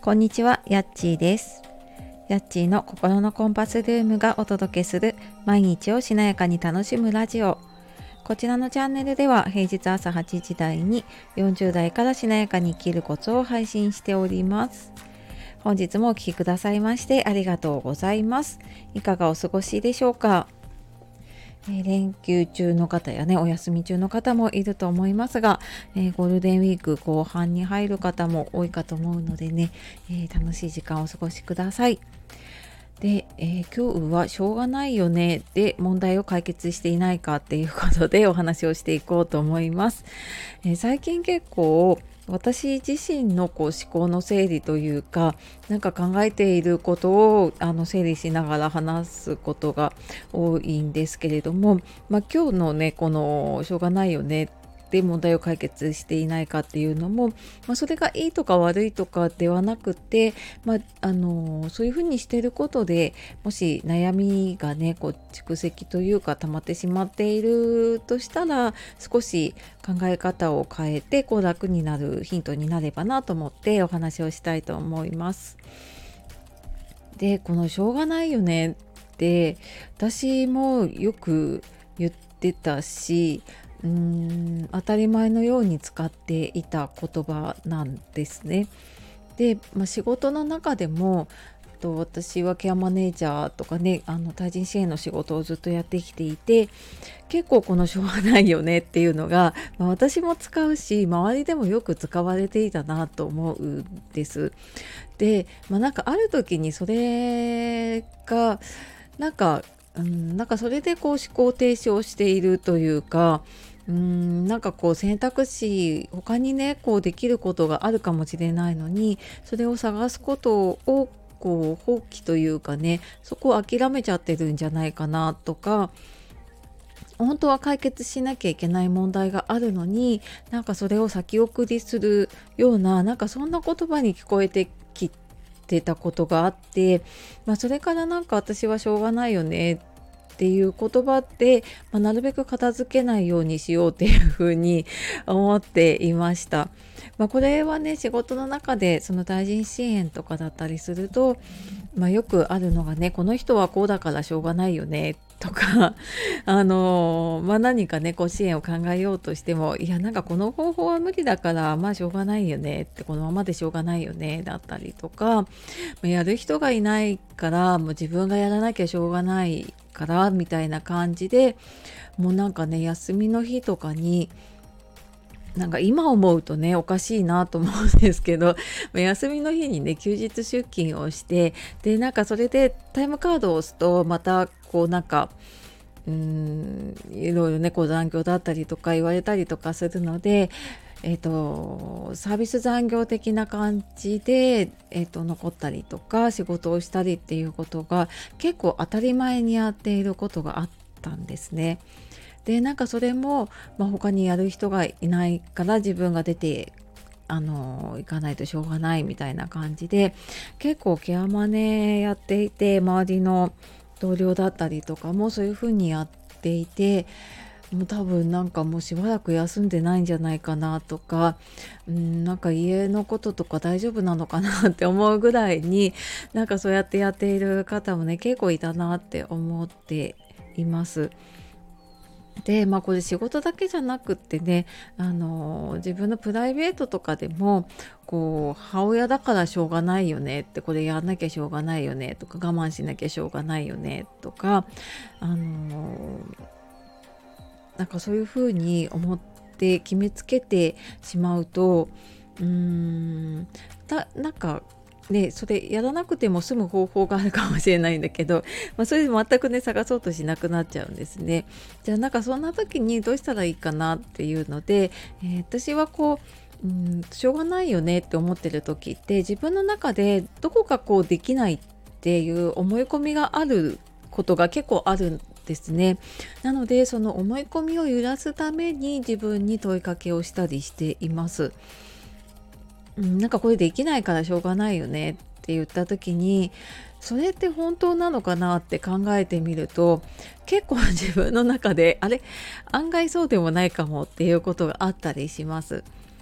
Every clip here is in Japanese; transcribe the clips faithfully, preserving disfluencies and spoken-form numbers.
こんにちは、やっちーです。やっちーの心のコンパスルームがお届けする毎日をしなやかに楽しむラジオ。こちらのチャンネルでは平日朝はちじ台によんじゅう代からしなやかに生きるコツを配信しております。本日もお聞きくださいましてありがとうございます。いかがお過ごしでしょうか。えー、連休中の方やね、お休み中の方もいると思いますが、えー、ゴールデンウィーク後半に入る方も多いかと思うのでね、えー、楽しい時間をお過ごしください。で、えー、今日はしょうがないよねで問題を解決していないかっていうことでお話をしていこうと思います。えー、最近結構私自身のこう思考の整理というか、なんか考えていることをあの整理しながら話すことが多いんですけれども、まあ、今日のねこのしょうがないよねで問題を解決していないかっていうのも、まあ、それがいいとか悪いとかではなくて、まあ、あのそういうふうにしていることでもし悩みがねこう蓄積というか溜まってしまっているとしたら、少し考え方を変えてこう楽になるヒントになればなと思ってお話をしたいと思います。で、このしょうがないよねって私もよく言ってたし、うーん当たり前のように使っていた言葉なんですね。で、まあ、仕事の中でもと私はケアマネージャーとかね、あの対人支援の仕事をずっとやってきていて、結構このしょうがないよねっていうのが、まあ、私も使うし周りでもよく使われていたなと思うんです。で、まあ、なんかある時にそれがなんか、うん、なんかそれでこう思考停止をしているというか、うーんなんかこう選択肢他にねこうできることがあるかもしれないのに、それを探すことをこう放棄というかね、そこを諦めちゃってるんじゃないかなとか、本当は解決しなきゃいけない問題があるのに、なんかそれを先送りするような、なんかそんな言葉に聞こえてきてたことがあって、まあ、それからなんか私はしょうがないよねっていう言葉って、まあ、なるべく片付けないようにしようっていうふうに思っていました。まあ、これはね仕事の中でその対人支援とかだったりすると、まあ、よくあるのがね、この人はこうだからしょうがないよねとかあのまあ、何かねこう支援を考えようとしても、いやなんかこの方法は無理だからまあしょうがないよねって、このままでしょうがないよねだったりとか、まあやる人がいないからもう自分がやらなきゃしょうがないからみたいな感じで、もうなんかね休みの日とかになんか今思うとねおかしいなと思うんですけど、休みの日にね休日出勤をして、でなんかそれでタイムカードを押すとまたこうなんかうーんいろいろねこう残業だったりとか言われたりとかするので、えーと、サービス残業的な感じで、えーと、残ったりとか仕事をしたりっていうことが結構当たり前にやっていることがあったんですね。でなんかそれも、まあ、他にやる人がいないから自分が出てあの行かないとしょうがないみたいな感じで、結構ケアマネやっていて周りの同僚だったりとかもそういう風にやっていて、もう多分なんかもうしばらく休んでないんじゃないかなとか、うん、なんか家のこととか大丈夫なのかなって思うぐらいに、なんかそうやってやっている方もね結構いたなって思っています。で、まあこれ仕事だけじゃなくってね、あの自分のプライベートとかでもこう母親だからしょうがないよねって、これやんなきゃしょうがないよねとか、我慢しなきゃしょうがないよねとか、あのなんかそういうふうに思って決めつけてしまうと、うーんだなんかね、それやらなくても済む方法があるかもしれないんだけど、まあ、それで全くね探そうとしなくなっちゃうんですね。じゃあなんかそんな時にどうしたらいいかなっていうので、えー私はこう、うん、しょうがないよねって思ってる時って自分の中でどこかこうできないっていう思い込みがあることが結構あるんですね。なのでその思い込みを揺らすために自分に問いかけをしたりしています。うん、なんかこれできないからしょうがないよねって言った時に、それって本当なのかなって考えてみると、結構自分の中であれ案外そうでもないかもっていうことがあったりします。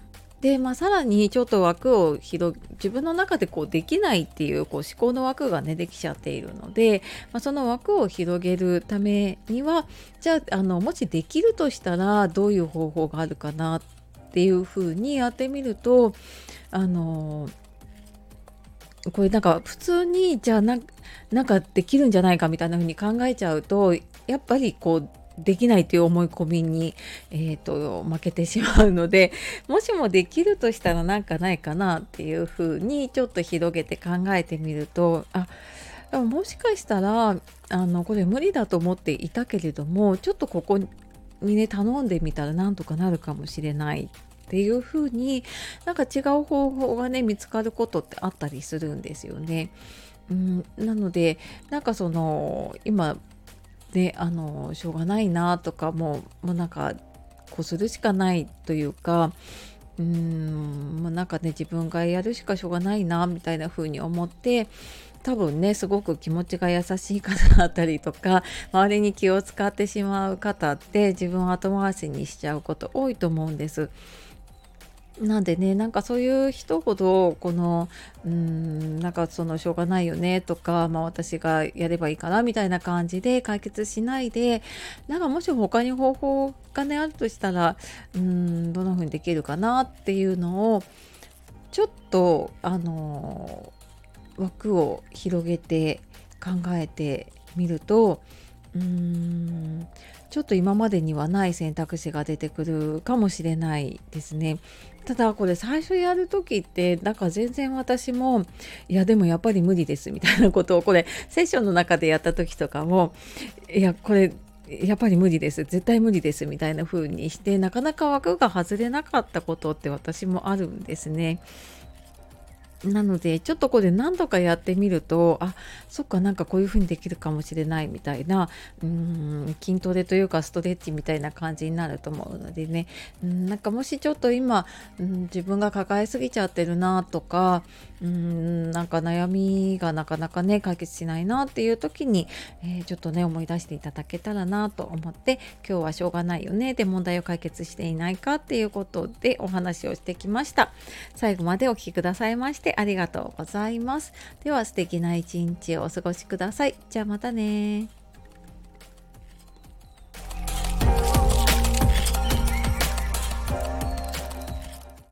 で、まあ、さらにちょっと枠を広自分の中でこうできないっていうこう思考の枠がねできちゃっているので、まあ、その枠を広げるためには、じゃあ、あのもしできるとしたらどういう方法があるかなっていうふうにやってみると、あのこれなんか普通にじゃあなんなんかできるんじゃないかみたいな風に考えちゃうと、やっぱりこうできないっていう思い込みに、えーと、負けてしまうので、もしもできるとしたらなんかないかなっていう風にちょっと広げて考えてみると、あ、でももしかしたらあのこれ無理だと思っていたけれども、ちょっとここにね頼んでみたらなんとかなるかもしれないっていう風に、なんか違う方法がね見つかることってあったりするんですよね。うん、なのでなんかその今であのしょうがないなとか、もうもうなんかこうするしかないというか、うーんもうなんかね自分がやるしかしょうがないなみたいな風に思って、多分ねすごく気持ちが優しい方だったりとか、周りに気を使ってしまう方って自分を後回しにしちゃうこと多いと思うんです。なんでね、なんかそういう人ほど、この、うーん、なんかそのしょうがないよねとか、まあ私がやればいいかなみたいな感じで解決しないで、なんかもし他に方法がね、あるとしたら、うーん、どんな風にできるかなっていうのを、ちょっと、あの、枠を広げて考えてみると、うーん、ちょっと今までにはない選択肢が出てくるかもしれないですね。ただこれ最初やる時ってなんか全然私もいやでもやっぱり無理ですみたいなことをこれセッションの中でやった時とかも、いやこれやっぱり無理です絶対無理ですみたいな風にしてなかなか枠が外れなかったことって私もあるんですね。なので、ちょっとこれ何度かやってみると、あ、そっか、なんかこういう風にできるかもしれないみたいな、うーん、筋トレというかストレッチみたいな感じになると思うのでね、うん、なんかもしちょっと今、うん、自分が抱えすぎちゃってるなとか、うん、なんか悩みがなかなかね、解決しないなっていう時に、えーちょっとね、思い出していただけたらなと思って、今日はしょうがないよねで問題を解決していないかっていうことでお話をしてきました。最後までお聞きくださいましてありがとうございます。では素敵な一日をお過ごしください。じゃあまたね。